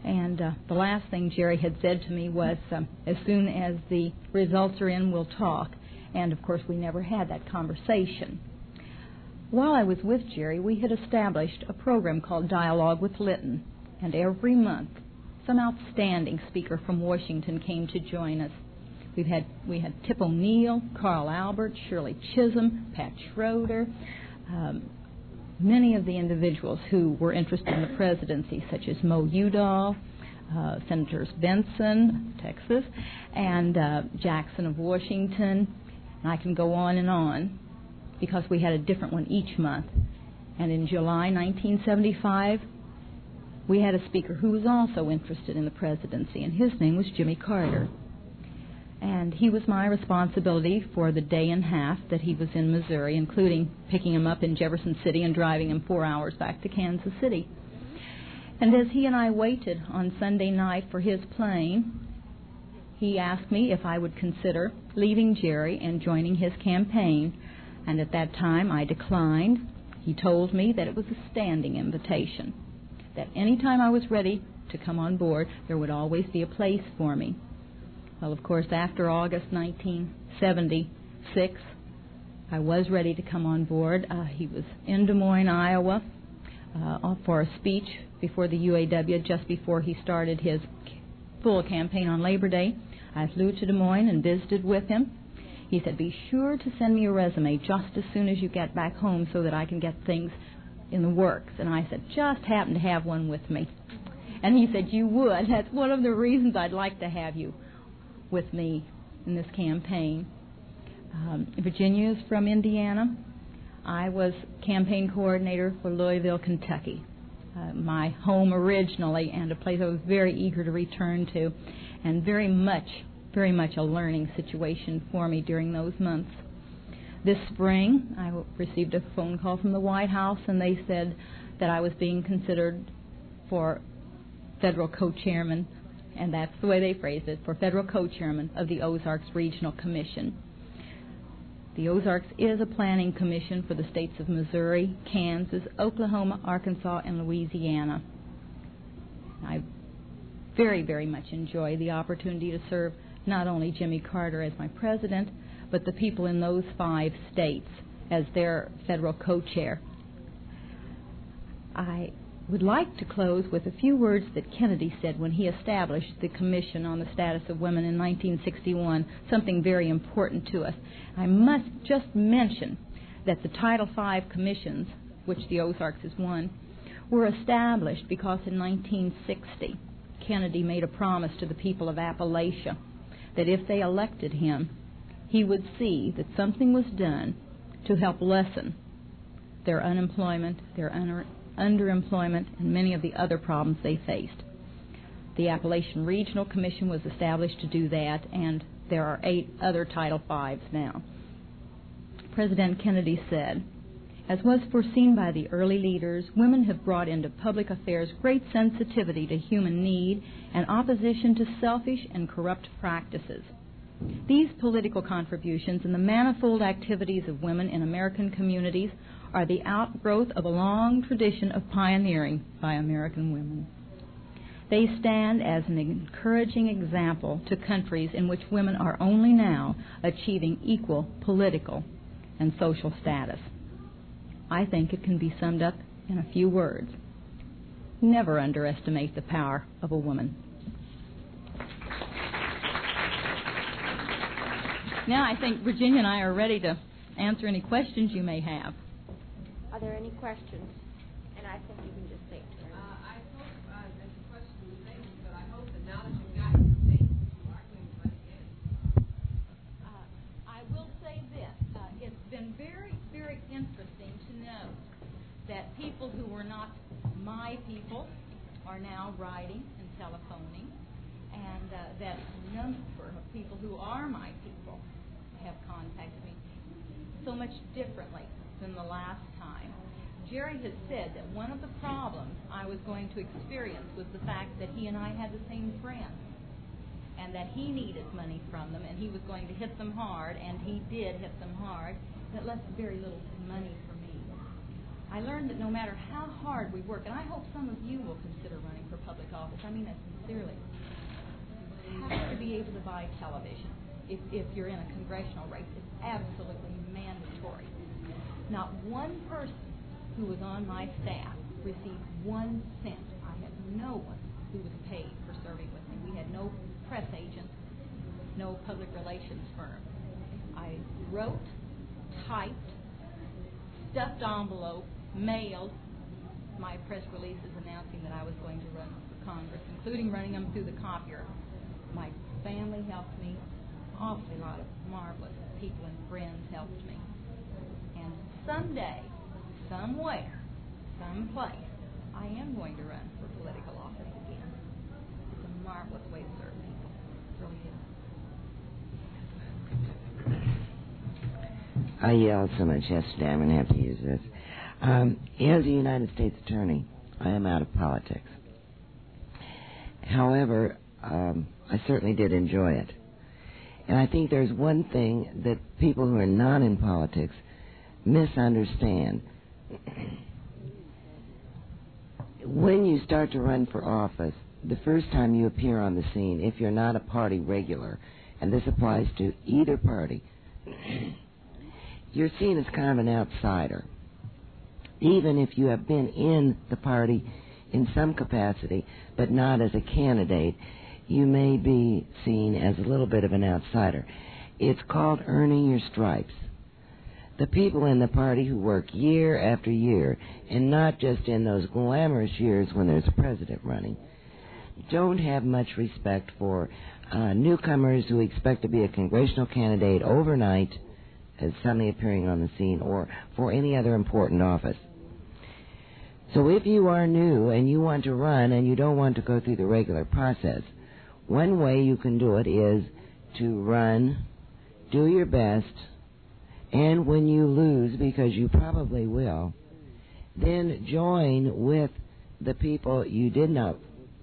And the last thing Jerry had said to me was, as soon as the results are in, we'll talk. And, of course, we never had that conversation. While I was with Jerry, we had established a program called Dialogue with Lytton. And every month, some outstanding speaker from Washington came to join us. We had Tip O'Neill, Carl Albert, Shirley Chisholm, Pat Schroeder, many of the individuals who were interested in the presidency, such as Mo Udall, Senators Benson, Texas, and Jackson of Washington. And I can go on, because we had a different one each month. And in July 1975, we had a speaker who was also interested in the presidency, and his name was Jimmy Carter. And he was my responsibility for the day and a half that he was in Missouri, including picking him up in Jefferson City and driving him 4 hours back to Kansas City. And as he and I waited on Sunday night for his plane, he asked me if I would consider leaving Jerry and joining his campaign. And at that time, I declined. He told me that it was a standing invitation, that any time I was ready to come on board, there would always be a place for me. Well, of course, after August 1976, I was ready to come on board. He was in Des Moines, Iowa, for a speech before the UAW just before he started his full campaign on Labor Day. I flew to Des Moines and visited with him. He said, be sure to send me a resume just as soon as you get back home so that I can get things in the works. And I said, just happen to have one with me. And he said, you would. That's one of the reasons I'd like to have you with me in this campaign. Virginia is from Indiana. I was campaign coordinator for Louisville, Kentucky, my home originally, and a place I was very eager to return to, and very much a learning situation for me during those months. This spring, I received a phone call from the White House, and they said that I was being considered for federal co-chairman, and that's the way they phrased it, for federal co-chairman of the Ozarks Regional Commission. The Ozarks is a planning commission for the states of Missouri, Kansas, Oklahoma, Arkansas, and Louisiana. I very, very much enjoy the opportunity to serve not only Jimmy Carter as my president, but the people in those 5 states as their federal co-chair. I would like to close with a few words that Kennedy said when he established the Commission on the Status of Women in 1961, something very important to us. I must just mention that the Title V commissions, which the Ozarks is one, were established because in 1960, Kennedy made a promise to the people of Appalachia that if they elected him, he would see that something was done to help lessen their unemployment, their underemployment, and many of the other problems they faced. The Appalachian Regional Commission was established to do that, and there are 8 other Title V's now. President Kennedy said, as was foreseen by the early leaders, women have brought into public affairs great sensitivity to human need and opposition to selfish and corrupt practices. These political contributions and the manifold activities of women in American communities are the outgrowth of a long tradition of pioneering by American women. They stand as an encouraging example to countries in which women are only now achieving equal political and social status. I think it can be summed up in a few words. Never underestimate the power of a woman. Now I think Virginia and I are ready to answer any questions you may have. Are there any questions? And I think you can just say it to her. I hope there's a question in the thing, but I hope that now that you've got your state, you are going to play again. I will say this. It's been very, very interesting to know that people who were not my people are now writing and telephoning, and that a number of people who are my people have contacted me so much differently than the last time. Jerry has said that one of the problems I was going to experience was the fact that he and I had the same friends, and that he needed money from them, and he was going to hit them hard, and he did hit them hard, and it left very little money for me. I learned that no matter how hard we work, and I hope some of you will consider running for public office. I mean it sincerely, you have to be able to buy television. If you're in a congressional race, it's absolutely mandatory. Not one person who was on my staff received 1 cent. I had no one who was paid for serving with me. We had no press agent, no public relations firm. I wrote, typed, stuffed envelope, mailed my press releases announcing that I was going to run for Congress, including running them through the copier. My family helped me. Awfully lot of marvelous people and friends helped me. And someday, somewhere, someplace, I am going to run for political office again. It's a marvelous way to serve people. It really is. I yelled so much yesterday, I'm going to have to use this. As a United States Attorney, I am out of politics. However, I certainly did enjoy it. And I think there's one thing that people who are not in politics misunderstand. When you start to run for office, the first time you appear on the scene, if you're not a party regular, and this applies to either party, you're seen as kind of an outsider. Even if you have been in the party in some capacity, but not as a candidate, you may be seen as a little bit of an outsider. It's called earning your stripes. The people in the party who work year after year, and not just in those glamorous years when there's a president running, don't have much respect for newcomers who expect to be a congressional candidate overnight as suddenly appearing on the scene, or for any other important office. So if you are new and you want to run and you don't want to go through the regular process, one way you can do it is to run, do your best, and when you lose, because you probably will, then join with the people you did not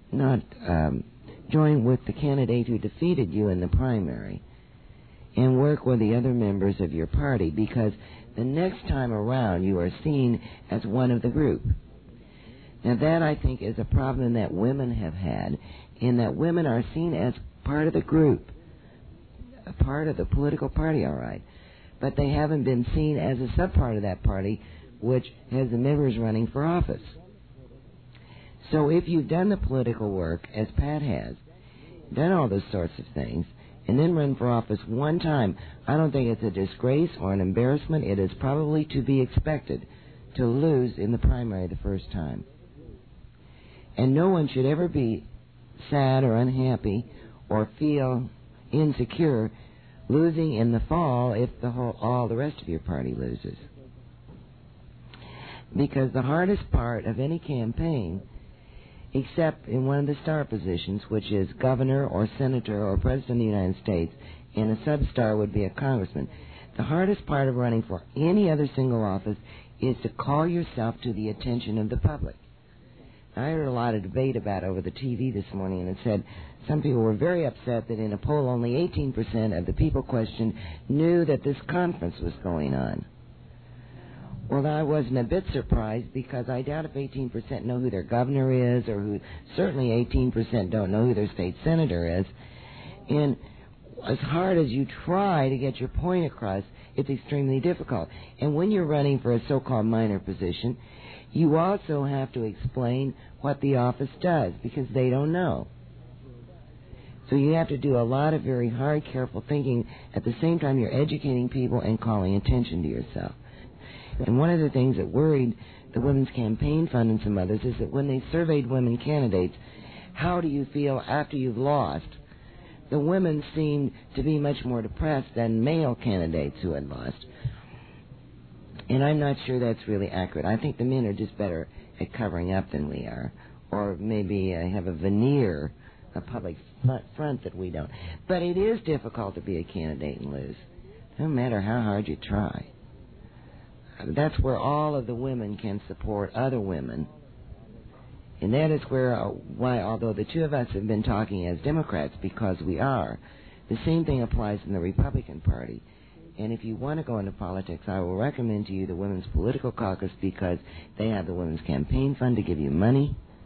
join with the candidate who defeated you in the primary, and work with the other members of your party, because the next time around you are seen as one of the group. Now that, I think, is a problem that women have had, in that women are seen as part of the group, a part of the political party, all right, but they haven't been seen as a subpart of that party, which has the members running for office. So if you've done the political work, as Pat has, done all those sorts of things, and then run for office one time, I don't think it's a disgrace or an embarrassment. It is probably to be expected to lose in the primary the first time. And no one should ever be sad or unhappy or feel insecure losing in the fall if all the rest of your party loses. Because the hardest part of any campaign, except in one of the star positions, which is governor or senator or president of the United States, and a sub-star would be a congressman, the hardest part of running for any other single office is to call yourself to the attention of the public. I heard a lot of debate about it over the TV this morning, and it said some people were very upset that in a poll only 18% of the people questioned knew that this conference was going on. Well, I wasn't a bit surprised, because I doubt if 18% know who their governor is, or who certainly 18% don't know who their state senator is. And as hard as you try to get your point across, it's extremely difficult. And when you're running for a so-called minor position, you also have to explain what the office does, because they don't know. So you have to do a lot of very hard, careful thinking. At the same time, you're educating people and calling attention to yourself. And one of the things that worried the Women's Campaign Fund and some others is that when they surveyed women candidates, how do you feel after you've lost? The women seemed to be much more depressed than male candidates who had lost. And I'm not sure that's really accurate. I think the men are just better at covering up than we are, or maybe have a veneer, a public front that we don't. But it is difficult to be a candidate and lose, no matter how hard you try. That's where all of the women can support other women. And that is why, although the two of us have been talking as Democrats, because we are, the same thing applies in the Republican Party. And if you want to go into politics, I will recommend to you the Women's Political Caucus, because they have the Women's Campaign Fund to give you money.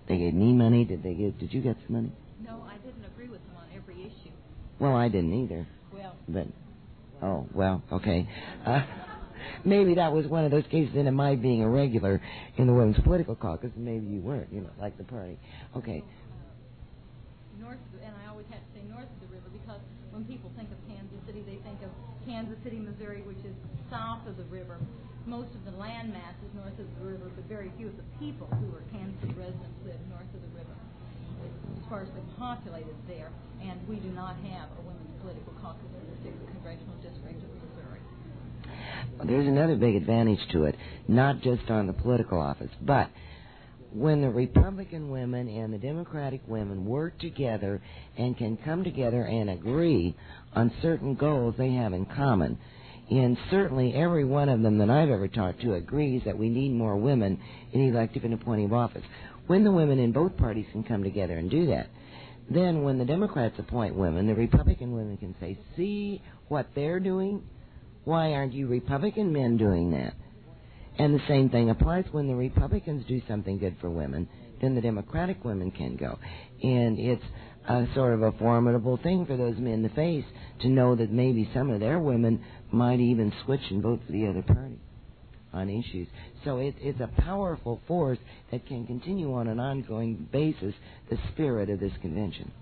They gave me money. Did you get some money? No, I didn't agree with them on every issue. Well, I didn't either. Well. But, okay. Maybe that was one of those cases, and it might being a regular in the women's political caucus. Maybe you weren't, like the party. Okay. North, and I always have to say north of the river, because when people think of Kansas City, they think of Kansas City, Missouri, which is south of the river. Most of the land mass is north of the river, but very few of the people who are Kansas City residents live north of the river. It's sparsely populated there, and we do not have a women's political caucus in the 6th Congressional District of Missouri. There's another big advantage to it, not just on the political office, but when the Republican women and the Democratic women work together and can come together and agree on certain goals they have in common. And certainly every one of them that I've ever talked to agrees that we need more women in elective and appointive office. When the women in both parties can come together and do that, then when the Democrats appoint women, the Republican women can say, see what they're doing? Why aren't you Republican men doing that? And the same thing applies when the Republicans do something good for women, then the Democratic women can go. And it's a sort of a formidable thing for those men to face, to know that maybe some of their women might even switch and vote for the other party on issues. So it's a powerful force that can continue on an ongoing basis the spirit of this convention.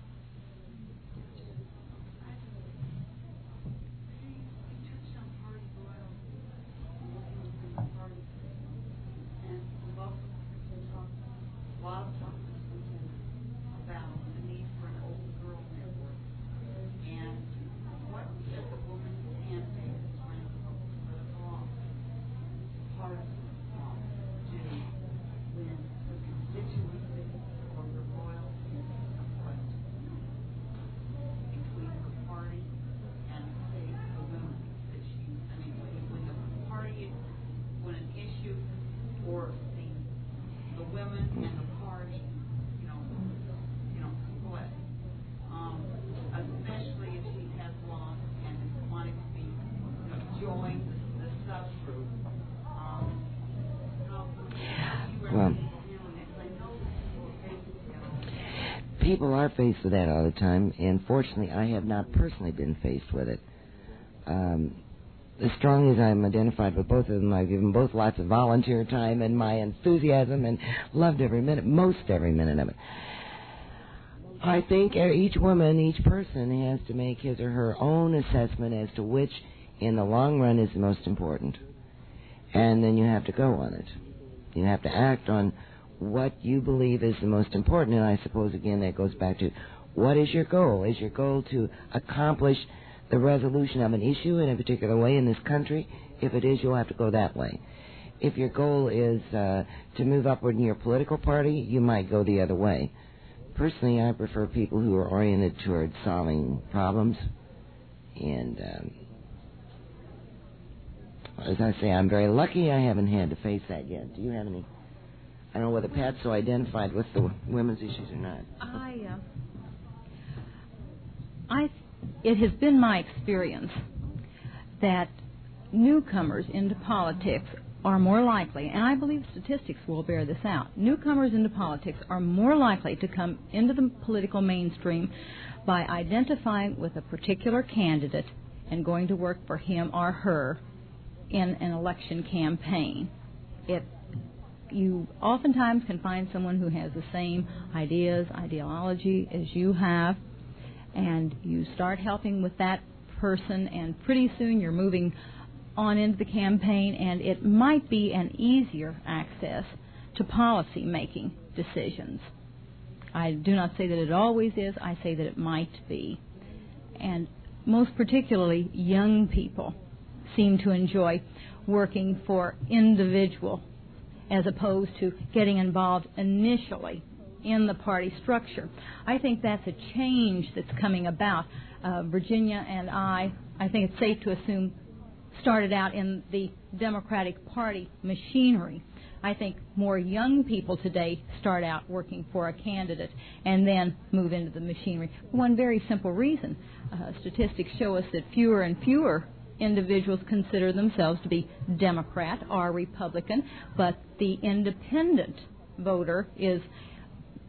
People are faced with that all the time, and fortunately I have not personally been faced with it. As strong as I'm identified with both of them, I've given both lots of volunteer time and my enthusiasm and loved every minute, most every minute of it. I think each woman, each person has to make his or her own assessment as to which in the long run is the most important. And then you have to go on it. You have to act on what you believe is the most important, and I suppose, again, that goes back to what is your goal? Is your goal to accomplish the resolution of an issue in a particular way in this country? If it is, you'll have to go that way. If your goal is to move upward in your political party, you might go the other way. Personally, I prefer people who are oriented towards solving problems, and as I say, I'm very lucky I haven't had to face that yet. Do you have any? I don't know whether Pat's so identified with the women's issues or not. It has been my experience that newcomers into politics are more likely, and I believe statistics will bear this out, newcomers into politics are more likely to come into the political mainstream by identifying with a particular candidate and going to work for him or her in an election campaign. You oftentimes can find someone who has the same ideas, ideology as you have, and you start helping with that person, and pretty soon you're moving on into the campaign, and it might be an easier access to policy-making decisions. I do not say that it always is. I say that it might be. And most particularly, young people seem to enjoy working for individual as opposed to getting involved initially in the party structure. I think that's a change that's coming about. Virginia and I think it's safe to assume, started out in the Democratic Party machinery. I think more young people today start out working for a candidate and then move into the machinery. For one very simple reason. Statistics show us that fewer and fewer individuals consider themselves to be Democrat or Republican, but the independent voter is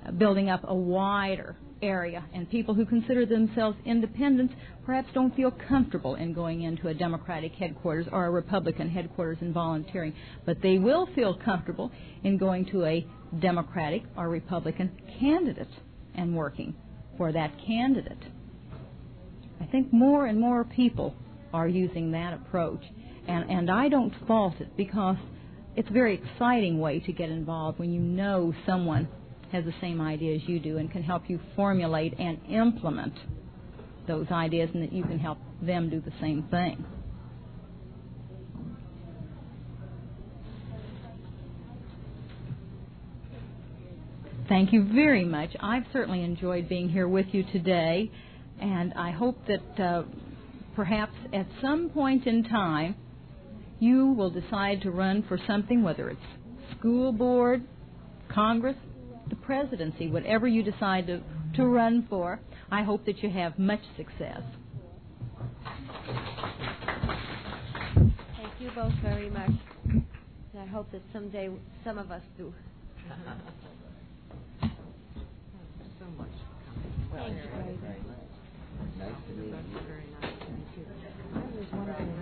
building up a wider area, and people who consider themselves independents perhaps don't feel comfortable in going into a Democratic headquarters or a Republican headquarters and volunteering, but they will feel comfortable in going to a Democratic or Republican candidate and working for that candidate. I think more and more people are using that approach, and I don't fault it, because it's a very exciting way to get involved when you know someone has the same idea as you do and can help you formulate and implement those ideas, and that you can help them do the same thing. Thank you very much. I've certainly enjoyed being here with you today, and I hope that perhaps at some point in time you will decide to run for something, whether it's school board, Congress, the presidency, whatever you decide to run for. I hope that you have much success. Thank you both very much. And I hope that someday some of us do. So much. Thank you very much. Nice to meet you. Very nice. Thank you. I was wondering